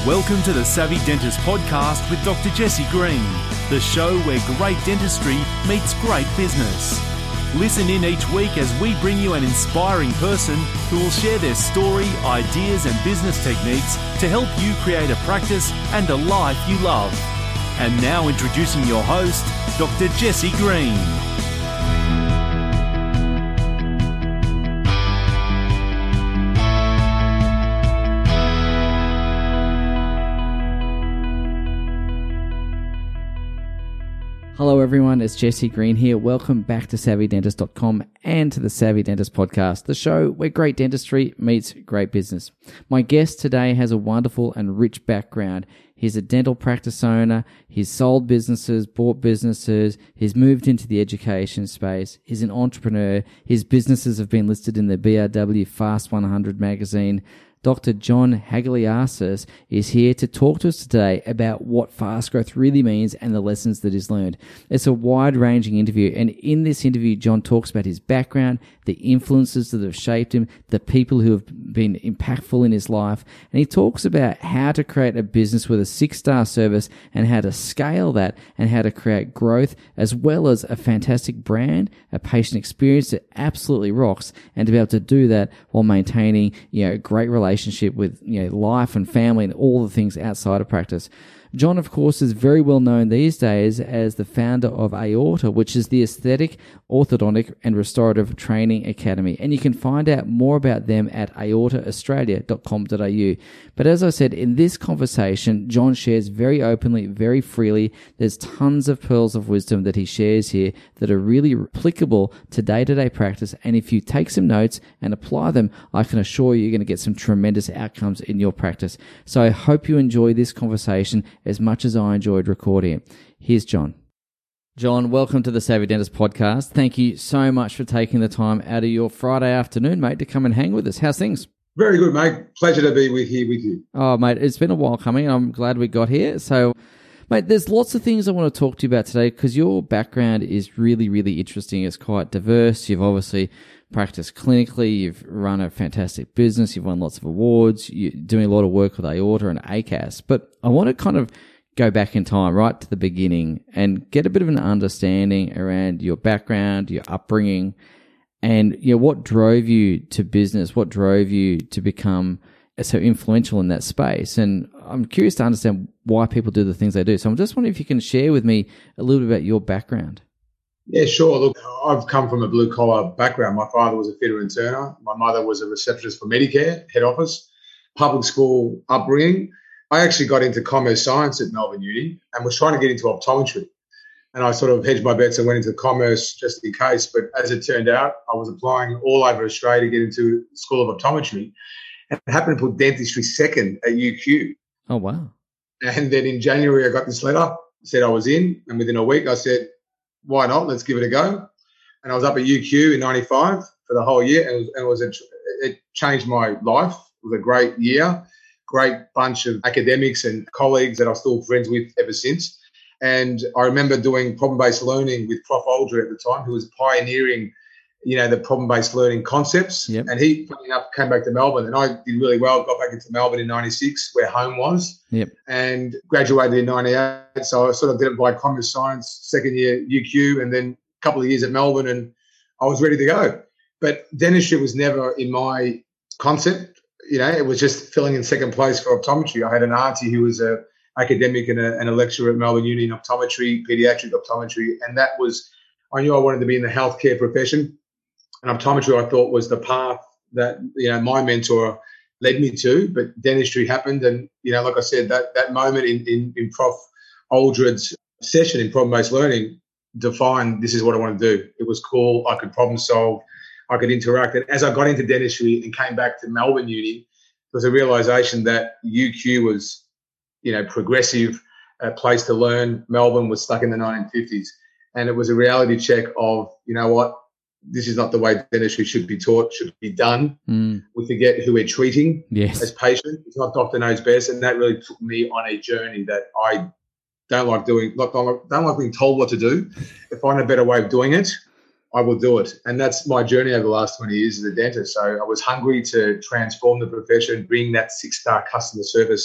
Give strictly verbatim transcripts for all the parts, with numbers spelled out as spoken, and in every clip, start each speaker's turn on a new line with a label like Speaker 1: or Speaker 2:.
Speaker 1: Welcome to the Savvy Dentist podcast with Doctor Jesse Green, the show where great dentistry meets great business. Listen in each week as we bring you an inspiring person who will share their story, ideas and business techniques to help you create a practice and a life you love. And now introducing your host, Doctor Jesse Green.
Speaker 2: Hello everyone, it's Jesse Green here. Welcome back to savvy dentist dot com and to the Savvy Dentist podcast, the show where great dentistry meets great business. My guest today has a wonderful and rich background. He's a dental practice owner, he's sold businesses, bought businesses, he's moved into the education space, he's an entrepreneur, his businesses have been listed in the B R W Fast one hundred magazine. Doctor John Hagliasis is here to talk to us today about what fast growth really means and the lessons that he's learned. It's a wide-ranging interview, and in this interview, John talks about his background, the influences that have shaped him, the people who have been impactful in his life, and he talks about how to create a business with a six-star service and how to scale that and how to create growth as well as a fantastic brand, a patient experience that absolutely rocks, and to be able to do that while maintaining, you know, a great relationship relationship with, you know, life and family and all the things outside of practice. John, of course, is very well known these days as the founder of Aorta, which is the aesthetic, orthodontic and restorative training academy. And you can find out more about them at aorta australia dot com dot a u. But as I said, in this conversation, John shares very openly, very freely. There's tons of pearls of wisdom that he shares here that are really applicable to day-to-day practice. And if you take some notes and apply them, I can assure you you're going to get some tremendous outcomes in your practice. So I hope you enjoy this conversation as much as I enjoyed recording it. Here's John. John, welcome to the Savvy Dentist podcast. Thank you so much for taking the time out of your Friday afternoon, mate, to come and hang with us. How's things?
Speaker 3: Very good, mate. Pleasure to be with here with you.
Speaker 2: Oh, mate, it's been a while coming, and I'm glad we got here. So, mate, there's lots of things I want to talk to you about today because your background is really, really interesting. It's quite diverse. You've obviously practiced clinically. You've run a fantastic business. You've won lots of awards. You're doing a lot of work with Aorta and A C A S. But I want to kind of go back in time, right to the beginning, and get a bit of an understanding around your background, your upbringing, and, you know, what drove you to business, what drove you to become so influential in that space. And I'm curious to understand why people do the things they do. So I'm just wondering if you can share with me a little bit about your background.
Speaker 3: Yeah, sure. Look, I've come from a blue-collar background. My father was a fitter and turner. My mother was a receptionist for Medicare, head office, public school upbringing. I actually got into commerce science at Melbourne Uni and was trying to get into optometry. And I sort of hedged my bets and went into commerce just in case. But as it turned out, I was applying all over Australia to get into the School of Optometry and happened to put dentistry second at U Q.
Speaker 2: Oh, wow.
Speaker 3: And then in January, I got this letter, said I was in. And within a week, I said, why not? Let's give it a go. And I was up at U Q in ninety-five for the whole year. And it, was, it, was a, it changed my life. It was a great year. Great bunch of academics and colleagues that I'm still friends with ever since. And I remember doing problem-based learning with Professor Aldred at the time, who was pioneering, you know, the problem-based learning concepts. Yep. And he, funny enough, came back to Melbourne, and I did really well, got back into Melbourne in ninety-six, where home was,
Speaker 2: yep.
Speaker 3: and graduated in ninety-eight. So I sort of did it by commerce science, second year U Q, and then a couple of years at Melbourne, and I was ready to go. But dentistry was never in my concept. You know, it was just filling in second place for optometry. I had an auntie who was a academic and a, and a lecturer at Melbourne Uni in optometry, pediatric optometry, and that was, I knew I wanted to be in the healthcare profession, and optometry I thought was the path that, you know, my mentor led me to, but dentistry happened, and, you know, like I said, that that moment in, in, in Professor Aldred's session in problem-based learning defined this is what I want to do. It was cool. I could problem solve. I could interact. And as I got into dentistry and came back to Melbourne Uni, there was a realisation that U Q was, you know, progressive, a place to learn. Melbourne was stuck in the nineteen fifties. And it was a reality check of, you know what, this is not the way dentistry should be taught, should be done.
Speaker 2: Mm.
Speaker 3: We forget who we're treating
Speaker 2: yes.
Speaker 3: as patients. It's not doctor knows best. And that really took me on a journey that I don't like doing, not, don't like being told what to do. If I find a better way of doing it, I will do it. And that's my journey over the last twenty years as a dentist. So I was hungry to transform the profession, bring that six-star customer service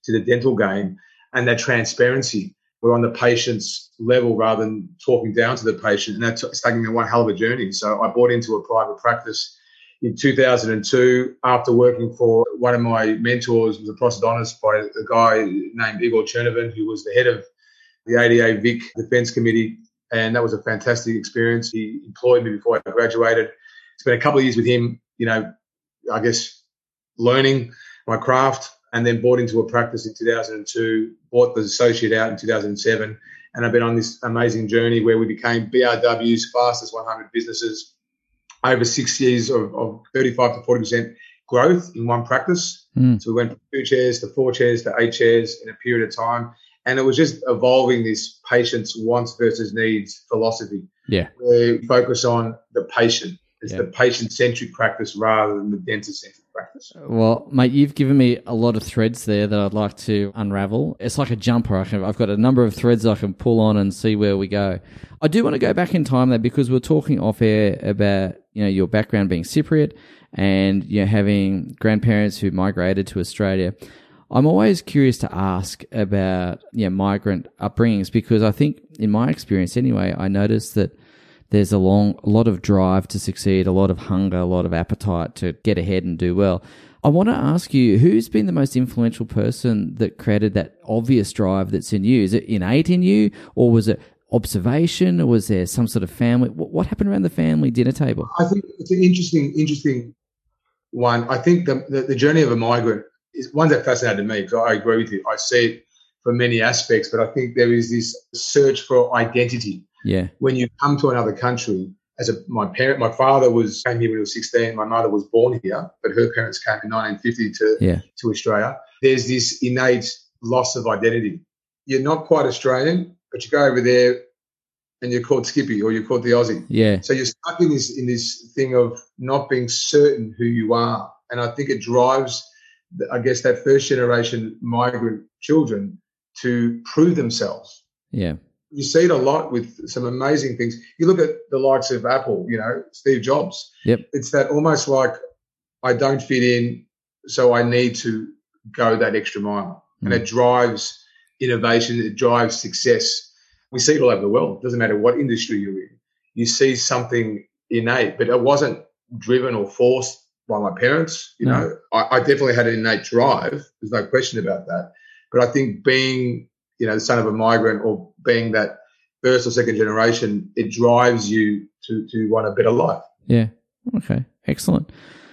Speaker 3: to the dental game, and that transparency. We're on the patient's level rather than talking down to the patient, and that's taking me one hell of a journey. So I bought into a private practice in two thousand two after working for one of my mentors, was a prosthodontist by a guy named Igor Chernovin, who was the head of the A D A Vic Defence Committee, and that was a fantastic experience. He employed me before I graduated. Spent a couple of years with him, you know, I guess learning my craft, and then bought into a practice in two thousand two, bought the associate out in two thousand seven, and I've been on this amazing journey where we became B R W's fastest one hundred businesses, over six years of, of thirty-five to forty percent growth in one practice. Mm. So we went from two chairs to four chairs to eight chairs in a period of time. And it was just evolving this patient's wants versus needs philosophy.
Speaker 2: Yeah.
Speaker 3: We focus on the patient. It's
Speaker 2: yeah.
Speaker 3: the patient-centric practice rather than the dentist-centric practice.
Speaker 2: Well, mate, you've given me a lot of threads there that I'd like to unravel. It's like a jumper. I can, I've got a number of threads I can pull on and see where we go. I do want to go back in time, though, because we're talking off air about, you know, your background being Cypriot and, you know, having grandparents who migrated to Australia. I'm always curious to ask about, you know, migrant upbringings, because I think, in my experience anyway, I noticed that there's a long, a lot of drive to succeed, a lot of hunger, a lot of appetite to get ahead and do well. I want to ask you, who's been the most influential person that created that obvious drive that's in you? Is it innate in you, or was it observation, or was there some sort of family? What, what happened around the family dinner table?
Speaker 3: I think it's an interesting, interesting one. I think the, the, the journey of a migrant is one that fascinated me, because I agree with you. I see it from many aspects, but I think there is this search for identity.
Speaker 2: Yeah.
Speaker 3: When you come to another country, as a my parent, my father was came here when he was sixteen. My mother was born here, but her parents came in nineteen fifty to
Speaker 2: yeah.
Speaker 3: to Australia. There's this innate loss of identity. You're not quite Australian, but you go over there and you're called Skippy, or you're called the Aussie.
Speaker 2: Yeah.
Speaker 3: So you're stuck in this in this thing of not being certain who you are, and I think it drives, I guess, that first generation migrant children to prove themselves.
Speaker 2: Yeah.
Speaker 3: You see it a lot with some amazing things. You look at the likes of Apple, you know, Steve Jobs.
Speaker 2: Yep.
Speaker 3: It's that almost like, I don't fit in, so I need to go that extra mile. Mm. And it drives innovation. It drives success. We see it all over the world. It doesn't matter what industry you're in. You see something innate, but it wasn't driven or forced by my parents. You no. know, I, I definitely had an innate drive. There's no question about that. But I think being, you know, the son of a migrant, or being that first or second generation, it drives you to, to want a better life.
Speaker 2: Yeah. Okay. Excellent.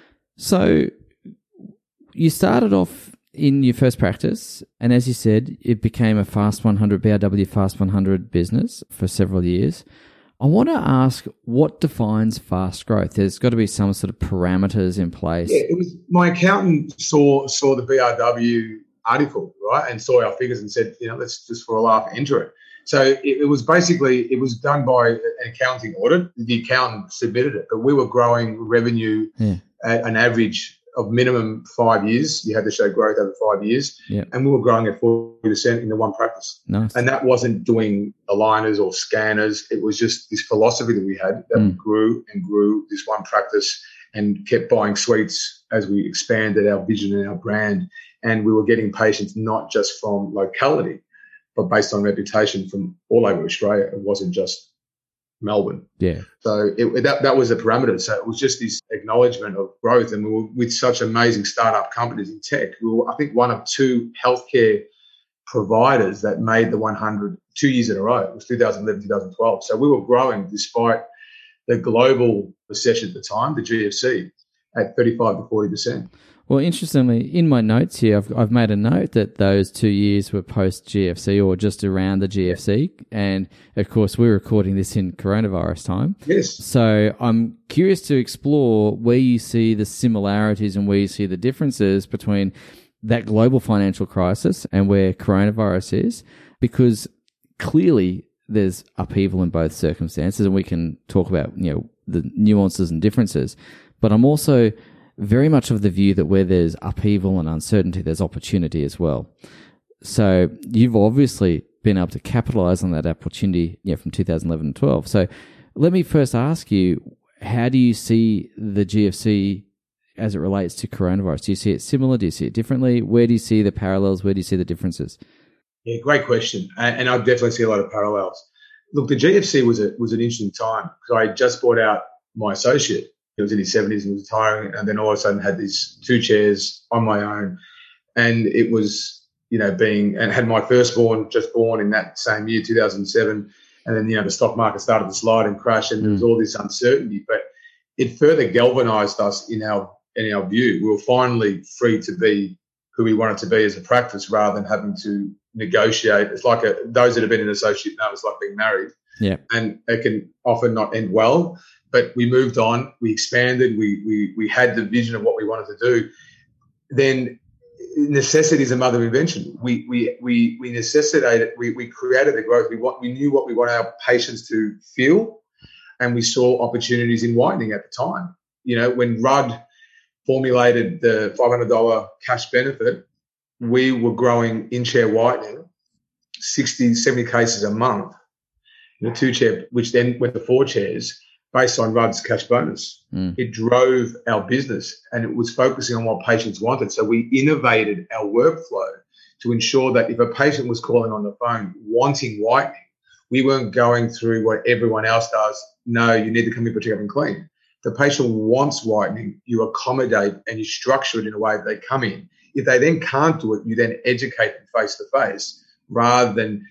Speaker 2: So you started off in your first practice, and as you said, it became a Fast one hundred, B R W Fast one hundred business for several years. I want to ask, what defines fast growth? There's got to be some sort of parameters in place.
Speaker 3: Yeah, it was my accountant saw saw the B R W article, right, and saw our figures and said, you know, let's just for a laugh enter it. So it, it was basically, it was done by an accounting audit. The accountant submitted it, but we were growing revenue
Speaker 2: yeah.
Speaker 3: at an average of minimum five years. You had to show growth over five years,
Speaker 2: yeah.
Speaker 3: and we were growing at forty percent in the one practice.
Speaker 2: Nice.
Speaker 3: And that wasn't doing aligners or scanners. It was just this philosophy that we had that mm. grew and grew this one practice, and kept buying suites as we expanded our vision and our brand. And we were getting patients not just from locality, but based on reputation from all over Australia. It wasn't just Melbourne.
Speaker 2: Yeah.
Speaker 3: So it, that that was the parameter. So it was just this acknowledgement of growth. And we were with such amazing startup companies in tech. We were, I think, one of two healthcare providers that made the one hundred two years in a row. It was two thousand eleven, two thousand twelve. So we were growing despite the global recession at the time, the G F C, at thirty-five to forty percent.
Speaker 2: Well, interestingly, in my notes here, I've, I've made a note that those two years were post-G F C, or just around the G F C. And, of course, we're recording this in coronavirus time.
Speaker 3: Yes.
Speaker 2: So I'm curious to explore where you see the similarities and where you see the differences between that global financial crisis and where coronavirus is, because clearly there's upheaval in both circumstances, and we can talk about, you know, the nuances and differences. But I'm also very much of the view that where there's upheaval and uncertainty, there's opportunity as well. So you've obviously been able to capitalize on that opportunity, you know, from two thousand eleven and twelve. So let me first ask you, how do you see the G F C as it relates to coronavirus? Do you see it similar? Do you see it differently? Where do you see the parallels? Where do you see the differences?
Speaker 3: Yeah, great question. And, and I definitely see a lot of parallels. Look, the G F C was a, was an interesting time because I had just bought out my associate. He was in his seventies and was retiring, and then all of a sudden had these two chairs on my own. And it was, you know, being, and had my firstborn just born in that same year, two thousand seven. And then, you know, the stock market started to slide and crash, and there was all this uncertainty. But it further galvanized us in our in our view. We were finally free to be who we wanted to be as a practice rather than having to negotiate. It's like a, those that have been an associate know it's like being married.
Speaker 2: Yeah.
Speaker 3: And it can often not end well. But we moved on, we expanded, we we we had the vision of what we wanted to do. Then necessity is a mother of invention. We we we we necessitated, we we created the growth. We want we knew what we wanted our patients to feel, and we saw opportunities in whitening at the time. You know, when Rudd formulated the five hundred dollars cash benefit, we were growing in-chair whitening sixty, seventy cases a month in a two-chair, which then went to four chairs based on Rudd's cash bonus.
Speaker 2: Mm.
Speaker 3: It drove our business, and it was focusing on what patients wanted. So we innovated our workflow to ensure that if a patient was calling on the phone wanting whitening, we weren't going through what everyone else does. No, you need to come in for check-up and clean. The patient wants whitening, you accommodate and you structure it in a way that they come in. If they then can't do it, you then educate them face-to-face rather than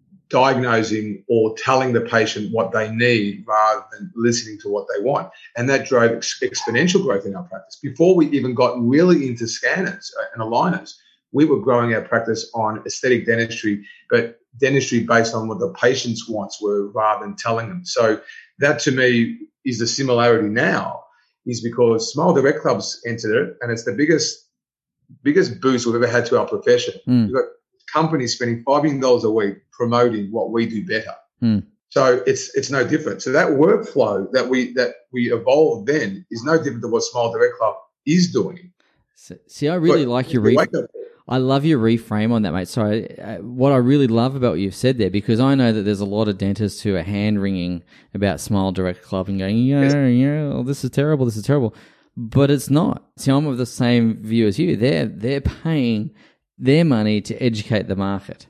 Speaker 3: diagnosing or telling the patient what they need rather than listening to what they want. And that drove ex- exponential growth in our practice. Before we even got really into scanners and aligners, we were growing our practice on aesthetic dentistry, but dentistry based on what the patient's wants were rather than telling them. So that to me is the similarity now, is because Smile Direct Clubs entered it, and it's the biggest biggest boost we've ever had to our profession.
Speaker 2: Mm.
Speaker 3: We've got companies spending five million dollars a week promoting what we do better.
Speaker 2: Mm.
Speaker 3: So it's it's no different. So that workflow that we that we evolved then is no different than what Smile Direct Club is doing.
Speaker 2: See, I really
Speaker 3: but
Speaker 2: like your re- I love your reframe on that, mate. So uh, what I really love about what you've said there, because I know that there's a lot of dentists who are hand-wringing about Smile Direct Club and going, yeah, yes. yeah, oh, this is terrible, this is terrible. But it's not. See, I'm of the same view as you. They're, they're paying their money to educate the market.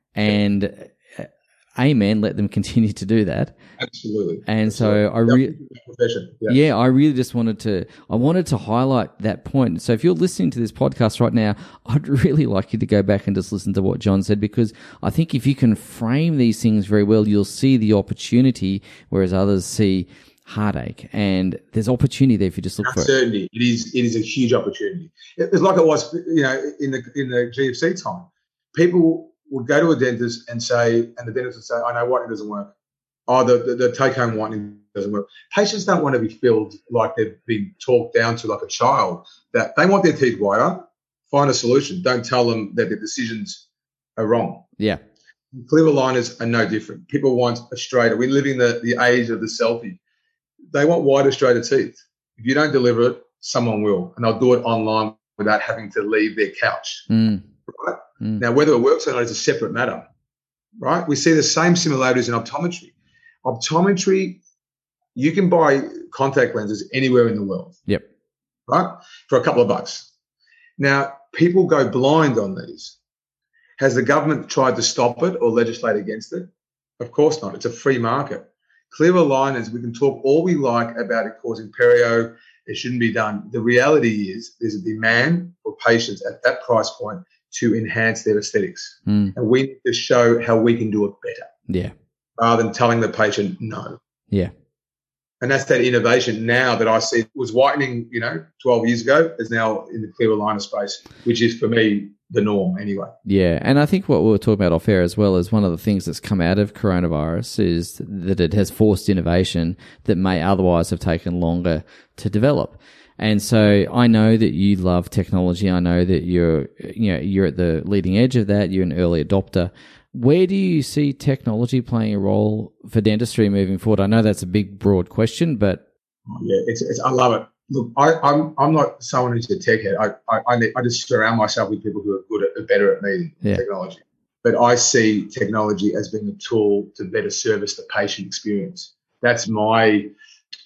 Speaker 2: And uh, amen, let them continue to do that.
Speaker 3: Absolutely.
Speaker 2: And so I really, yeah. yeah, I really just wanted to, I wanted to highlight that point. So if you're listening to this podcast right now, I'd really like you to go back and just listen to what John said, because I think if you can frame these things very well, you'll see the opportunity, whereas others see heartache. And there's opportunity there if you just look for it.
Speaker 3: Certainly, it is. It is a huge opportunity. It's like it was, you know, in the in the G F C time. People would go to a dentist and say, and the dentist would say, "I know whitening doesn't work. Oh, the, the, the take-home whitening doesn't work." Patients don't want to be filled like they've been talked down to like a child. That they want their teeth whiter. Find a solution. Don't tell them that their decisions are wrong.
Speaker 2: Yeah.
Speaker 3: Clear aligners are no different. People want a straighter. We live in the, the age of the selfie. They want wider, straighter teeth. If you don't deliver it, someone will, and they'll do it online without having to leave their couch.
Speaker 2: Mm.
Speaker 3: Right?
Speaker 2: Mm.
Speaker 3: Now, whether it works or not is a separate matter. Right? We see the same similarities in optometry. Optometry, you can buy contact lenses anywhere in the world.
Speaker 2: Yep.
Speaker 3: Right? For a couple of bucks. Now, people go blind on these. Has the government tried to stop it or legislate against it? Of course not. It's a free market. Clear aligners, we can talk all we like about it causing perio. It shouldn't be done. The reality is there's a demand for patients at that price point to enhance their aesthetics.
Speaker 2: Mm.
Speaker 3: And we need to show how we can do it better.
Speaker 2: Yeah.
Speaker 3: Rather than telling the patient no.
Speaker 2: Yeah.
Speaker 3: And that's that innovation now that I see was whitening, you know, twelve years ago is now in the clear aligner space, which is for me the norm anyway.
Speaker 2: Yeah. And I think what we were talking about off air as well is one of the things that's come out of coronavirus is that it has forced innovation that may otherwise have taken longer to develop. And so I know that you love technology. I know that you're, you know, you're at the leading edge of that. You're an early adopter. Where do you see technology playing a role for dentistry moving forward? I know that's a big, broad question, but
Speaker 3: yeah, it's, it's I love it. Look, I, I'm I'm not someone who's a tech head. I I, I, need, I just surround myself with people who are good at, better at me
Speaker 2: yeah.
Speaker 3: technology. But I see technology as being a tool to better service the patient experience. That's my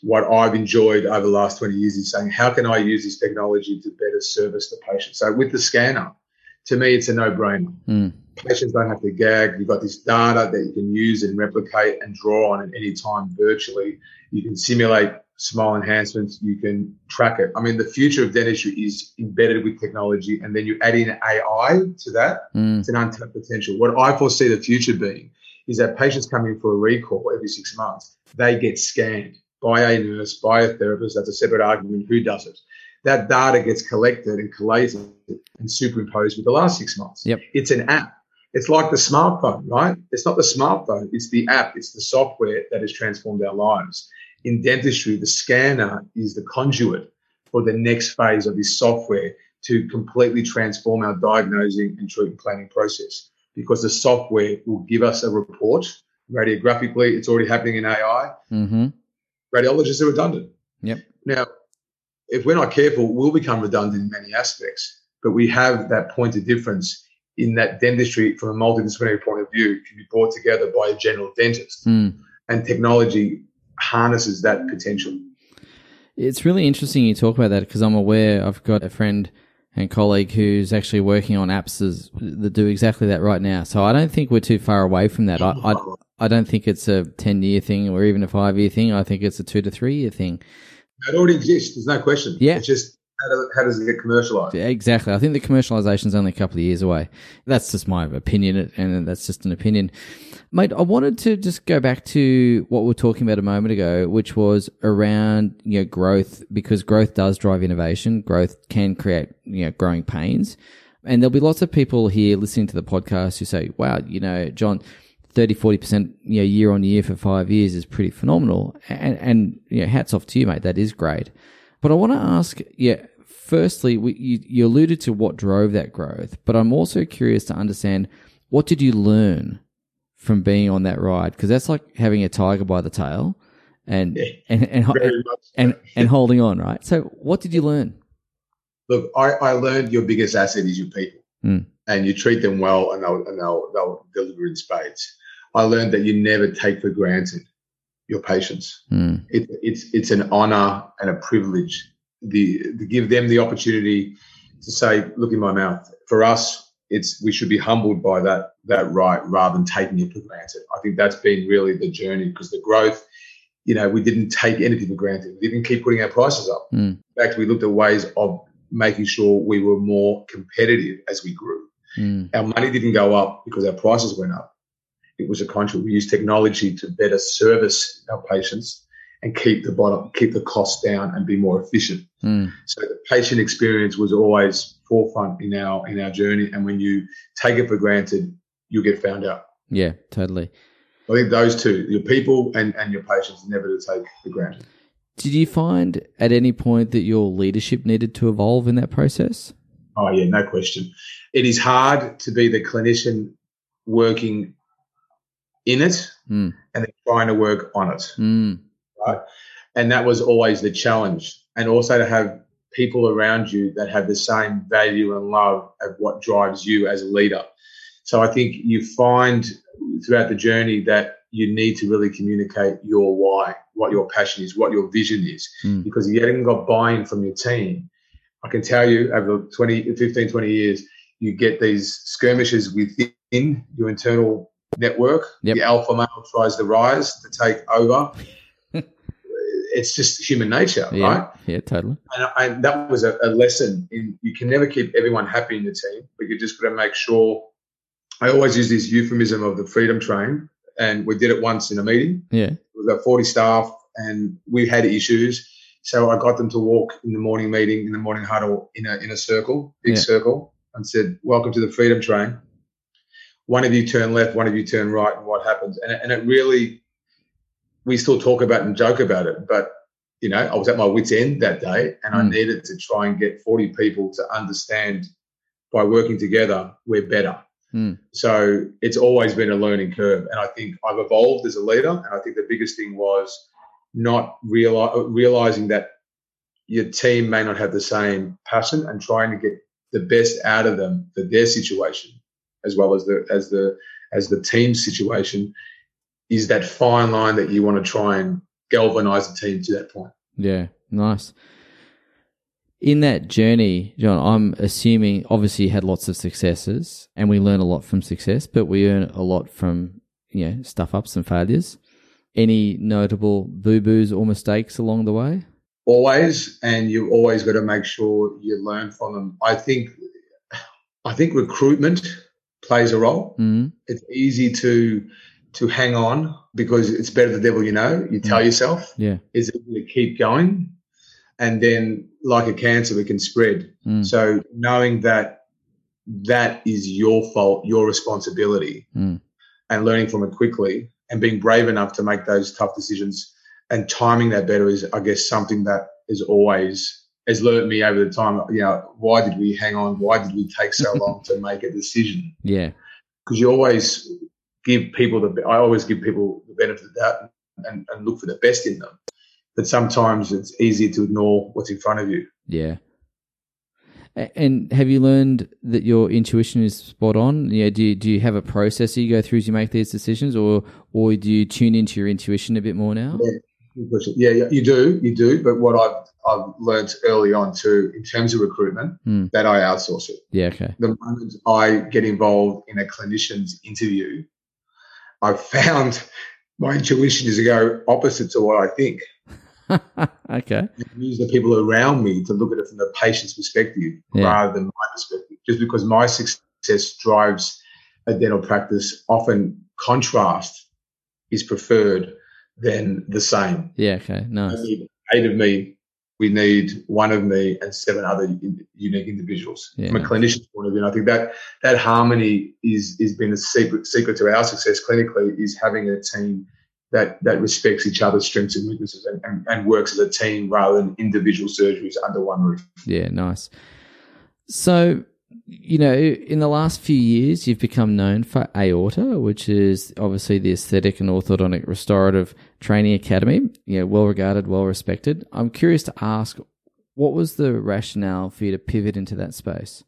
Speaker 3: what I've enjoyed over the last twenty years is saying, how can I use this technology to better service the patient? So with the scanner, to me, it's a no-brainer.
Speaker 2: Mm.
Speaker 3: Patients don't have to gag. You've got this data that you can use and replicate and draw on at any time virtually. You can simulate smile enhancements. You can track it. I mean, the future of dentistry is embedded with technology, and then you add in A I to that.
Speaker 2: Mm.
Speaker 3: It's an untapped potential. What I foresee the future being is that patients come in for a recall every six months. They get scanned by a nurse, by a therapist. That's a separate argument. Who does it? That data gets collected and collated and superimposed with the last six months.
Speaker 2: Yep.
Speaker 3: It's an app. It's like the smartphone, right? It's not the smartphone. It's the app. It's the software that has transformed our lives. In dentistry, the scanner is the conduit for the next phase of this software to completely transform our diagnosing and treatment planning process, because the software will give us a report radiographically. It's already happening in A I.
Speaker 2: Mm-hmm.
Speaker 3: Radiologists are redundant.
Speaker 2: Yep.
Speaker 3: Now, if we're not careful, we'll become redundant in many aspects, but we have that point of difference in that dentistry from a multidisciplinary point of view can be brought together by a general dentist,
Speaker 2: Mm.
Speaker 3: and technology harnesses that potential.
Speaker 2: It's really interesting you talk about that, because I'm aware I've got a friend and colleague who's actually working on apps that do exactly that right now. So I don't think we're too far away from that. I I, I don't think it's a ten-year thing or even a five-year thing. I think it's a two- to three-year thing.
Speaker 3: It already exists. There's no question.
Speaker 2: Yeah.
Speaker 3: It's just how does, how does it get commercialized?
Speaker 2: Yeah, exactly. I think the commercialization is only a couple of years away. That's just my opinion, and that's just an opinion. Mate, I wanted to just go back to what we were talking about a moment ago, which was around, you know, growth, because growth does drive innovation. Growth can create, you know, growing pains. And there'll be lots of people here listening to the podcast who say, wow, you know, John, thirty, forty percent, you know, year on year for five years is pretty phenomenal. And, and, you know, hats off to you, mate. That is great. But I want to ask, yeah, firstly, we, you, you alluded to what drove that growth, but I'm also curious to understand, what did you learn from being on that ride? Because that's like having a tiger by the tail and,
Speaker 3: Yeah,
Speaker 2: and, and, and, and, and holding on, right? So what did you learn?
Speaker 3: Look, I, I learned your biggest asset is your people,
Speaker 2: Mm.
Speaker 3: and you treat them well, and they'll, and they'll, they'll deliver in spades. I learned that you never take for granted your patients.
Speaker 2: Mm.
Speaker 3: It, it's it's an honour and a privilege the, to give them the opportunity to say, look in my mouth. For us, it's we should be humbled by that that right rather than taking it for granted. I think that's been really the journey, because the growth, you know, we didn't take anything for granted. We didn't keep putting our prices up.
Speaker 2: Mm.
Speaker 3: In fact, we looked at ways of making sure we were more competitive as we grew.
Speaker 2: Mm.
Speaker 3: Our money didn't go up because our prices went up. It was a contrary. We used technology to better service our patients and keep the bottom, keep the costs down, and be more efficient.
Speaker 2: Mm.
Speaker 3: So the patient experience was always forefront in our in our journey. And when you take it for granted, you'll get found out.
Speaker 2: Yeah, totally.
Speaker 3: I think those two, your people and, and your patients, never to take for granted.
Speaker 2: Did you find at any point that your leadership needed to evolve in that process?
Speaker 3: Oh, yeah, no question. It is hard to be the clinician working in it
Speaker 2: Mm.
Speaker 3: and then trying to work on it,
Speaker 2: Mm.
Speaker 3: right? And that was always the challenge. And also to have people around you that have the same value and love of what drives you as a leader. So I think you find throughout the journey that you need to really communicate your why, what your passion is, what your vision is.
Speaker 2: Mm.
Speaker 3: Because if you haven't got buy-in from your team, I can tell you over twenty, fifteen, twenty years, you get these skirmishes within your internal network.
Speaker 2: Yep.
Speaker 3: The alpha male tries to rise to take over. It's just human nature,
Speaker 2: Yeah,
Speaker 3: right?
Speaker 2: yeah, totally.
Speaker 3: And, and that was a, a lesson in you can never keep everyone happy in the team, but you just got to make sure. I always use this euphemism of the freedom train, and we did it once in a meeting.
Speaker 2: Yeah.
Speaker 3: We've got forty staff, and we had issues. So I got them to walk in the morning meeting, in the morning huddle, in a in a circle, big
Speaker 2: Yeah.
Speaker 3: circle, and said, "Welcome to the freedom train. One of you turn left, one of you turn right, and what happens?" And, and it really, we still talk about and joke about it, but you know, I was at my wit's end that day, and I
Speaker 2: Mm.
Speaker 3: needed to try and get forty people to understand by working together, we're better.
Speaker 2: Mm.
Speaker 3: So it's always been a learning curve, and I think I've evolved as a leader. And I think the biggest thing was not reali- realizing that your team may not have the same passion, and trying to get the best out of them for their situation, as well as the as the as the team situation, is that fine line that you want to try and galvanize the team to that point.
Speaker 2: Yeah, nice. In that journey, John, I'm assuming obviously you had lots of successes, and we learn a lot from success, but we earn a lot from, you know, stuff ups and failures. Any notable boo-boos or mistakes along the way?
Speaker 3: Always, and you always got to make sure you learn from them. I think, I think recruitment plays a role.
Speaker 2: Mm-hmm.
Speaker 3: It's easy to to hang on because it's better the devil you know. You tell
Speaker 2: mm-hmm.
Speaker 3: yourself,
Speaker 2: yeah,
Speaker 3: it's easy to keep going, and then like a cancer, it can spread.
Speaker 2: Mm.
Speaker 3: So knowing that that is your fault, your responsibility,
Speaker 2: mm.
Speaker 3: and learning from it quickly, and being brave enough to make those tough decisions and timing that better is, I guess, something that is always has learned me over the time. You know, why did we hang on? Why did we take so long to make a decision?
Speaker 2: Yeah,
Speaker 3: because you always give people the. I always give people the benefit of that and, and look for the best in them. But sometimes it's easier to ignore what's in front of you.
Speaker 2: Yeah. And have you learned that your intuition is spot on? Yeah. Do you, do you have a process that you go through as you make these decisions, or or do you tune into your intuition a bit more now?
Speaker 3: Yeah, yeah you do, you do. But what I've I've learned early on too, in terms of recruitment,
Speaker 2: mm.
Speaker 3: that I outsource it.
Speaker 2: Yeah. Okay.
Speaker 3: The moment I get involved in a clinician's interview, I've found my intuition is to go opposite to what I think.
Speaker 2: Okay.
Speaker 3: And use the people around me to look at it from the patient's perspective yeah. rather than my perspective. Just because my success drives a dental practice, often contrast is preferred than the same.
Speaker 2: Yeah, okay, nice.
Speaker 3: I need eight of me, we need one of me and seven other in, unique individuals. Yeah. From a clinician's point of view, and I think that that harmony is is been a secret secret to our success clinically, is having a team that that respects each other's strengths and weaknesses and, and, and works as a team rather than individual surgeries under one roof.
Speaker 2: Yeah, nice. So, you know, in the last few years, you've become known for Aorta, which is obviously the aesthetic and orthodontic restorative training academy. You know, well regarded, well respected. I'm curious to ask, what was the rationale for you to pivot into that space?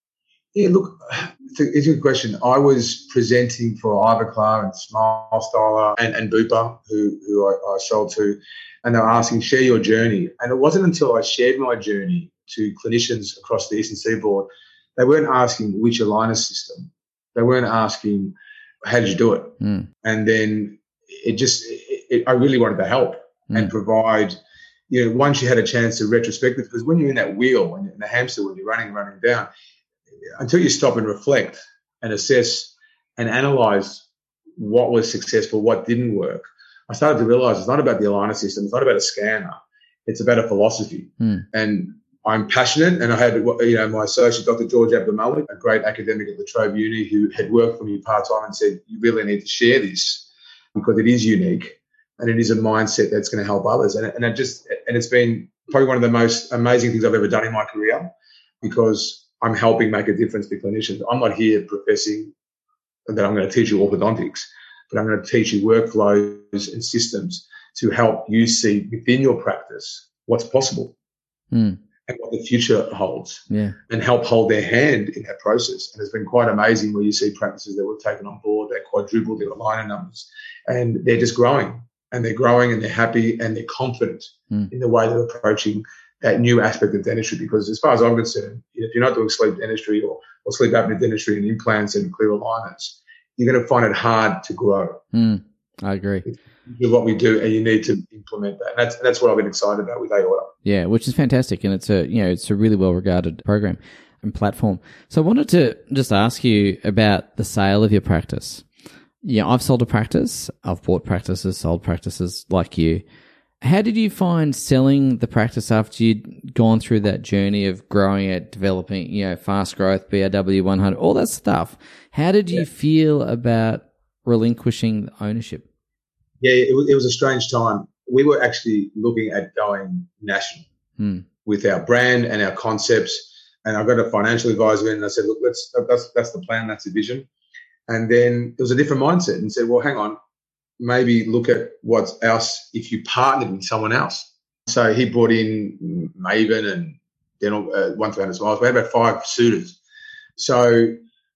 Speaker 3: Yeah, look, it's a, it's a good question. I was presenting for Ivoclar and Smile Styler and, and Bupa, who, who I, I sold to, and they were asking, share your journey. And it wasn't until I shared my journey to clinicians across the Eastern Seaboard, they weren't asking which aligner system. They weren't asking, how did you do it?
Speaker 2: Mm.
Speaker 3: And then it just, it, it, I really wanted to help mm. and provide, you know, once you had a chance to retrospective, because when you're in that wheel and in the hamster, when you're running and running down, until you stop and reflect and assess and analyze what was successful, what didn't work, I started to realize it's not about the aligner system. It's not about a scanner. It's about a philosophy.
Speaker 2: Mm.
Speaker 3: And I'm passionate. And I had, you know, my associate, Doctor George Abdulmalik, a great academic at La Trobe Uni, who had worked for me part-time and said, you really need to share this because it is unique and it is a mindset that's going to help others. And, and it just, and it's been probably one of the most amazing things I've ever done in my career, because I'm helping make a difference to clinicians. I'm not here professing that I'm going to teach you orthodontics, but I'm going to teach you workflows and systems to help you see within your practice what's possible
Speaker 2: mm.
Speaker 3: and what the future holds,
Speaker 2: yeah.
Speaker 3: and help hold their hand in that process. And it's been quite amazing where you see practices that we've taken on board that quadruple their aligner numbers, and they're just growing and they're growing and they're happy and they're confident
Speaker 2: mm.
Speaker 3: in the way they're approaching that new aspect of dentistry. Because as far as I'm concerned, if you're not doing sleep dentistry or, or sleep apnea dentistry and implants and clear aligners, you're going to find it hard to grow.
Speaker 2: Mm, I agree.
Speaker 3: It's what we do, and you need to implement that. And that's that's what I've been excited about with Aorta.
Speaker 2: Yeah, which is fantastic, and it's a you know it's a really well regarded program and platform. So I wanted to just ask you about the sale of your practice. Yeah, I've sold a practice. I've bought practices, sold practices like you. How did you find selling the practice after you'd gone through that journey of growing it, developing, you know, fast growth, B R W one hundred, all that stuff? How did you yeah. feel about relinquishing ownership?
Speaker 3: Yeah, it was, it was a strange time. We were actually looking at going national
Speaker 2: hmm.
Speaker 3: with our brand and our concepts. And I got a financial advisor in and I said, look, let's, that's, that's the plan, that's the vision. And then it was a different mindset and said, well, hang on. Maybe look at what's else if you partnered with someone else. So he brought in Maven and Dental uh, one three hundred Smiles. We had about five suitors. So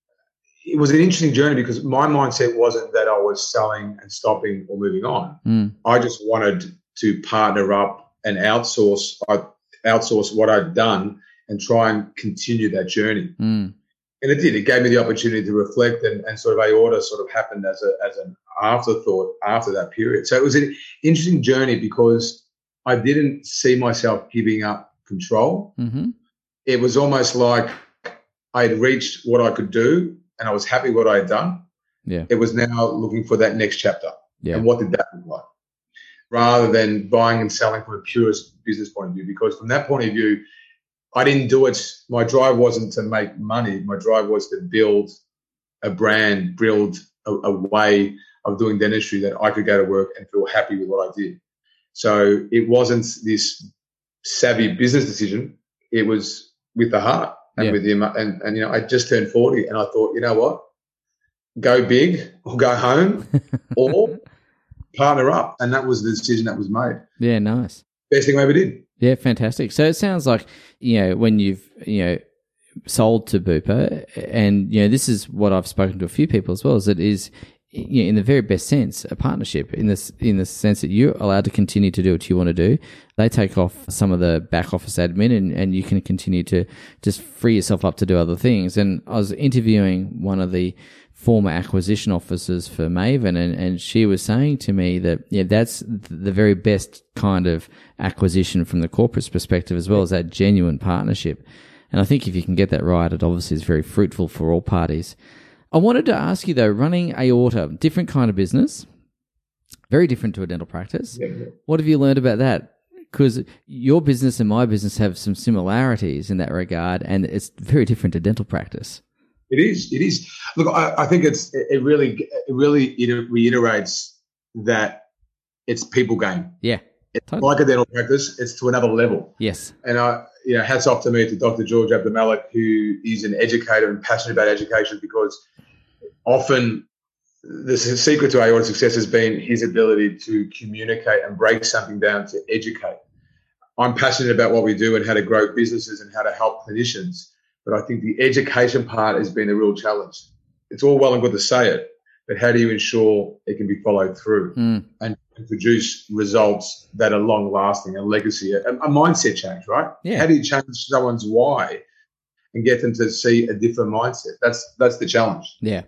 Speaker 3: it was an interesting journey because my mindset wasn't that I was selling and stopping or moving on.
Speaker 2: Mm.
Speaker 3: I just wanted to partner up and outsource, I outsource what I'd done and try and continue that journey.
Speaker 2: Mm.
Speaker 3: And it did. It gave me the opportunity to reflect, and, and sort of aorta sort of happened as a as an afterthought after that period. So it was an interesting journey because I didn't see myself giving up control.
Speaker 2: Mm-hmm.
Speaker 3: It was almost like I had reached what I could do and I was happy with what I had done.
Speaker 2: Yeah.
Speaker 3: It was now looking for that next chapter.
Speaker 2: Yeah.
Speaker 3: And what did that look like? Rather than buying and selling from a purest business point of view, because from that point of view, I didn't do it. My drive wasn't to make money. My drive was to build a brand, build a, a way of doing dentistry that I could go to work and feel happy with what I did. So it wasn't this savvy business decision. It was with the heart and
Speaker 2: yeah.
Speaker 3: with the, and, and, you know, I just turned forty and I thought, you know what, go big or go home or partner up. And that was the decision that was made.
Speaker 2: Yeah, nice.
Speaker 3: Best thing I ever did.
Speaker 2: Yeah, fantastic. So it sounds like, you know, when you've, you know, sold to Bupa, and, you know, this is what I've spoken to a few people as well, is it is, you know, in the very best sense, a partnership in this, in the sense that you're allowed to continue to do what you want to do. They take off some of the back office admin and, and you can continue to just free yourself up to do other things. And I was interviewing one of the former acquisition officers for Maven, and, and she was saying to me that, yeah, that's the very best kind of acquisition from the corporate perspective, as well as that genuine partnership. And I think if you can get that right, it obviously is very fruitful for all parties. I wanted to ask you though, running Aorta, different kind of business, very different to a dental practice.
Speaker 3: Yeah, yeah.
Speaker 2: What have you learned about that? Because your business and my business have some similarities in that regard, and it's very different to dental practice.
Speaker 3: It is. It is. Look, I, I think it's it really it really it reiterates that it's people game.
Speaker 2: Yeah,
Speaker 3: it's
Speaker 2: totally.
Speaker 3: Like a dental practice. It's to another level.
Speaker 2: Yes.
Speaker 3: And I, you know, hats off to me to Doctor George Abdulmalik, who is an educator and passionate about education, because often the secret to aortic success has been his ability to communicate and break something down to educate. I'm passionate about what we do and how to grow businesses and how to help clinicians. But I think the education part has been a real challenge. It's all well and good to say it, but how do you ensure it can be followed through
Speaker 2: mm.
Speaker 3: and produce results that are long-lasting, a legacy, a, a mindset change, right?
Speaker 2: Yeah.
Speaker 3: How do you change someone's why and get them to see a different mindset? That's that's the challenge.
Speaker 2: Yeah.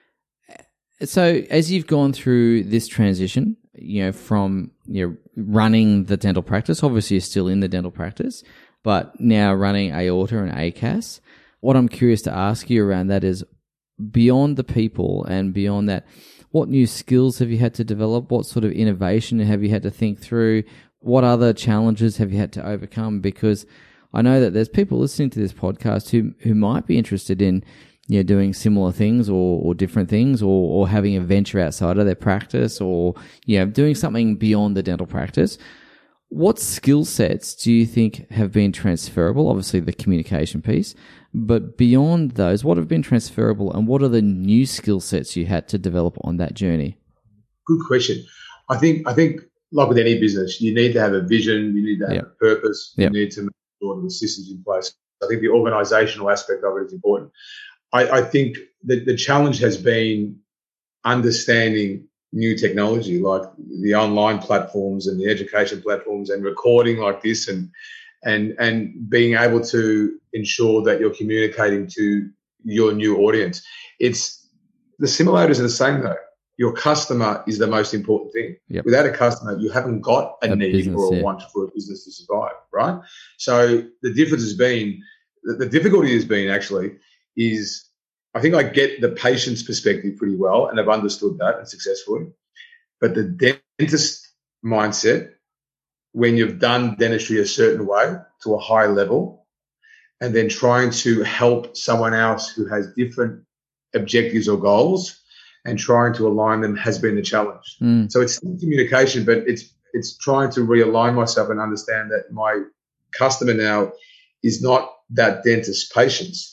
Speaker 2: So as you've gone through this transition, you know, from you know running the dental practice, obviously you're still in the dental practice, but now running Aorta and A C A S, what I'm curious to ask you around that is, beyond the people and beyond that, what new skills have you had to develop? What sort of innovation have you had to think through? What other challenges have you had to overcome? Because I know that there's people listening to this podcast who who might be interested in, you know, doing similar things or, or different things, or, or having a venture outside of their practice, or, you know, doing something beyond the dental practice. What skill sets do you think have been transferable? Obviously the communication piece, but beyond those, what have been transferable, and what are the new skill sets you had to develop on that journey?
Speaker 3: Good question. I think, I think like with any business, you need to have a vision, you need to have
Speaker 2: yep.
Speaker 3: a purpose,
Speaker 2: yep.
Speaker 3: you need to make sure the systems in place. I think the organisational aspect of it is important. I, I think that the challenge has been understanding new technology, like the online platforms and the education platforms, and recording like this, and and and being able to ensure that you're communicating to your new audience. It's the similarities are the same though. Your customer is the most important thing.
Speaker 2: Yep.
Speaker 3: Without a customer, you haven't got a, a need business, or a yeah. want for a business to survive, right? So the difference has been, the, the difficulty has been actually is, I think I get the patient's perspective pretty well, and I've understood that and successfully. But the dentist mindset, when you've done dentistry a certain way to a high level, and then trying to help someone else who has different objectives or goals and trying to align them, has been the challenge.
Speaker 2: Mm.
Speaker 3: So it's communication, but it's it's trying to realign myself and understand that my customer now is not that dentist patients.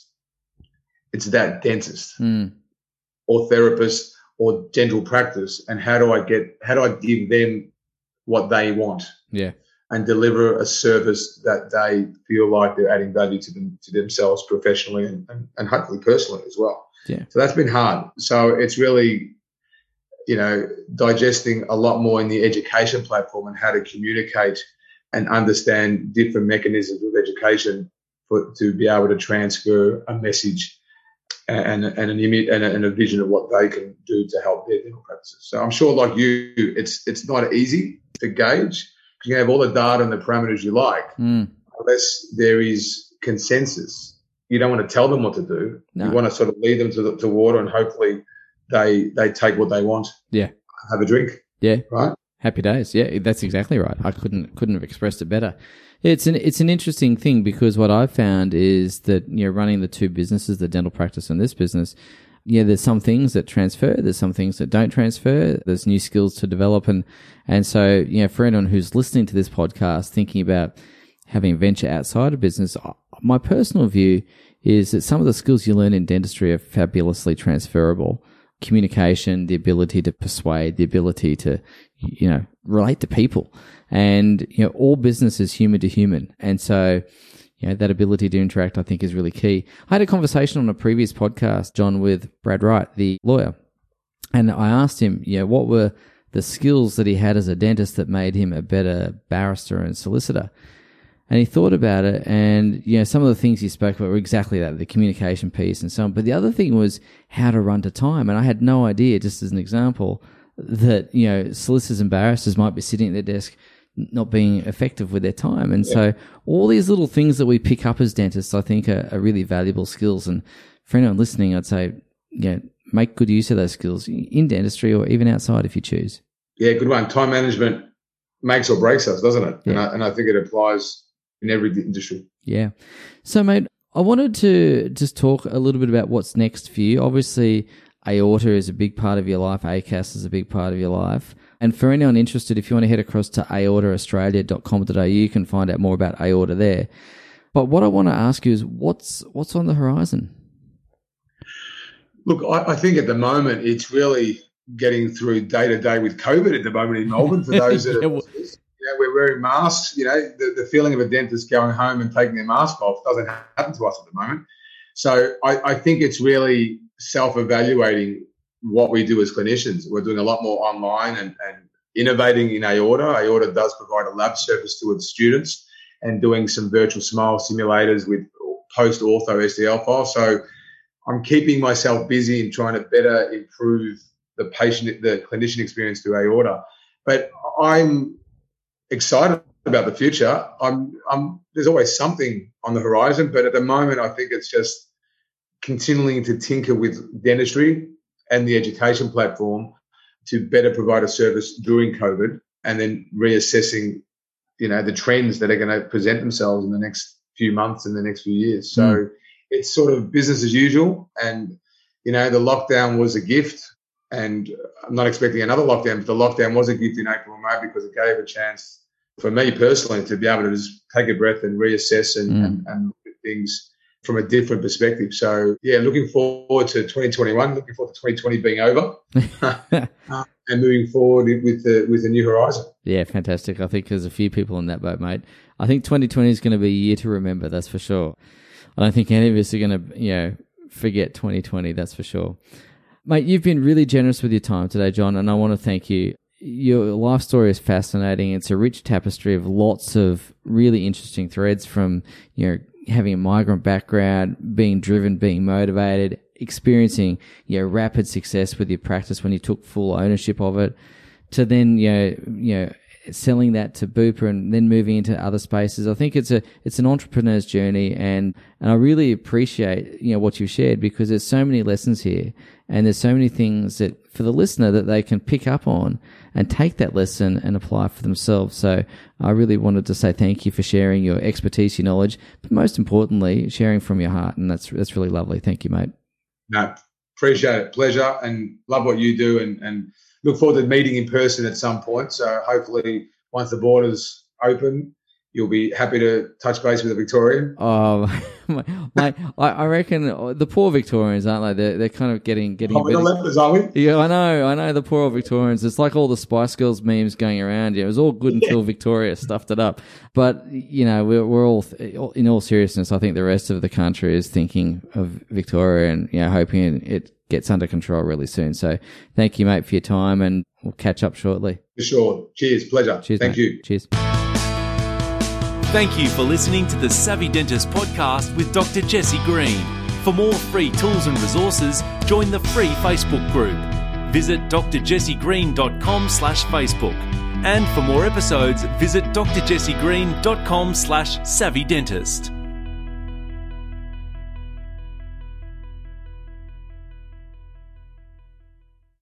Speaker 3: It's that dentist
Speaker 2: mm.
Speaker 3: or therapist or dental practice, and how do I get, how do I give them what they want?
Speaker 2: Yeah.
Speaker 3: And deliver a service that they feel like they're adding value to them, to themselves professionally and, and, and hopefully personally as well.
Speaker 2: Yeah.
Speaker 3: So that's been hard. So it's really, you know, digesting a lot more in the education platform and how to communicate and understand different mechanisms of education for, to be able to transfer a message and, and an image and a, and a vision of what they can do to help their dental practices. So I'm sure, like you, it's it's not easy to gauge. You can have all the data and the parameters you like,
Speaker 2: mm.
Speaker 3: unless there is consensus. You don't want to tell them what to do.
Speaker 2: No.
Speaker 3: You want to sort of lead them to the, to water, and hopefully they they take what they want.
Speaker 2: Yeah,
Speaker 3: have a drink.
Speaker 2: Yeah,
Speaker 3: right.
Speaker 2: Happy days. Yeah, that's exactly right. I couldn't couldn't have expressed it better. It's an it's an interesting thing because what I've found is that, you know, running the two businesses, the dental practice and this business, yeah, there's some things that transfer, there's some things that don't transfer, there's new skills to develop, and and so, you know, for anyone who's listening to this podcast thinking about having a venture outside of business, my personal view is that some of the skills you learn in dentistry are fabulously transferable. Communication, the ability to persuade, the ability to, you know, relate to people. And, you know, all business is human to human. And so, you know, that ability to interact, I think, is really key. I had a conversation on a previous podcast, John, with Brad Wright, the lawyer. And I asked him, you know, what were the skills that he had as a dentist that made him a better barrister and solicitor? And he thought about it, and, you know, some of the things he spoke about were exactly that, the communication piece and so on. But the other thing was how to run to time. And I had no idea, just as an example, that, you know, solicitors and barristers might be sitting at their desk not being effective with their time. And yeah. so all these little things that we pick up as dentists, I think, are, are really valuable skills. And for anyone listening, I'd say, you know, make good use of those skills in dentistry or even outside if you choose.
Speaker 3: Yeah, good one. Time management makes or breaks us, doesn't it?
Speaker 2: Yeah.
Speaker 3: And, I, and I think it applies in every industry.
Speaker 2: Yeah. So, mate, I wanted to just talk a little bit about what's next for you. Obviously, Aorta is a big part of your life. A C A S is a big part of your life. And for anyone interested, if you want to head across to aorta australia dot com dot a u, you can find out more about Aorta there. But what I want to ask you is what's what's on the horizon?
Speaker 3: Look, I, I think at the moment it's really getting through day to day with COVID at the moment in Melbourne. For those that
Speaker 2: yeah,
Speaker 3: are,
Speaker 2: well,
Speaker 3: you know, we're wearing masks. You know, the, the feeling of a dentist going home and taking their mask off doesn't happen to us at the moment. So I, I think it's really self-evaluating what we do as clinicians. We're doing a lot more online and, and innovating in Aorta. Aorta does provide a lab service to its students and doing some virtual smile simulators with post-ortho S D L files. So I'm keeping myself busy in trying to better improve the patient, the clinician experience through Aorta. But I'm excited about the future. I'm, I'm, there's always something on the horizon, but at the moment, I think it's just continuing to tinker with dentistry and the education platform to better provide a service during COVID, and then reassessing, you know, the trends that are going to present themselves in the next few months and the next few years. So mm. it's sort of business as usual. And, you know, the lockdown was a gift, and I'm not expecting another lockdown, but the lockdown was a gift in April and May because it gave a chance for me personally to be able to just take a breath and reassess and, mm. and, and look at things from a different perspective. So, yeah, looking forward to twenty twenty-one, looking forward to twenty twenty being over uh, and moving forward with the with the new horizon.
Speaker 2: Yeah, fantastic. I think there's a few people in that boat, mate. I think twenty twenty is going to be a year to remember, that's for sure. I don't think any of us are going to, you know, forget twenty twenty, that's for sure. Mate, you've been really generous with your time today, John, and I want to thank you. Your life story is fascinating. It's a rich tapestry of lots of really interesting threads from, you know, having a migrant background, being driven, being motivated, experiencing, you know, rapid success with your practice when you took full ownership of it, to then, you know, you know, selling that to Bupa and then moving into other spaces. I think it's a it's an entrepreneur's journey, and and I really appreciate, you know, what you've shared, because there's so many lessons here, and there's so many things that for the listener that they can pick up on and take that lesson and apply for themselves. So I really wanted to say thank you for sharing your expertise, your knowledge, but most importantly, sharing from your heart, and that's that's really lovely. Thank you, mate.
Speaker 3: No, appreciate it. Pleasure, and love what you do, and, and look forward to meeting in person at some point. So hopefully once the borders open, you'll be happy to touch base with a Victorian.
Speaker 2: Oh, my, my, I, I reckon the poor Victorians, aren't they? They're, they're kind of getting... getting
Speaker 3: oh, we're the lepers, aren't we?
Speaker 2: Yeah, I know, I know, the poor old Victorians. It's like all the Spice Girls memes going around. Yeah, it was all good until Victoria stuffed it up. But, you know, we're, we're all, in all seriousness, I think the rest of the country is thinking of Victoria and, you know, hoping it gets under control really soon. So thank you, mate, for your time, and we'll catch up shortly.
Speaker 3: For sure. Cheers. Pleasure.
Speaker 2: Cheers,
Speaker 3: Thank
Speaker 2: mate.
Speaker 3: you.
Speaker 2: Cheers.
Speaker 1: Thank you for listening to the Savvy Dentist podcast with Doctor Jesse Green. For more free tools and resources, join the free Facebook group. Visit d r jesse green dot com slash Facebook. And for more episodes, visit d r jesse green dot com slash savvy dentist.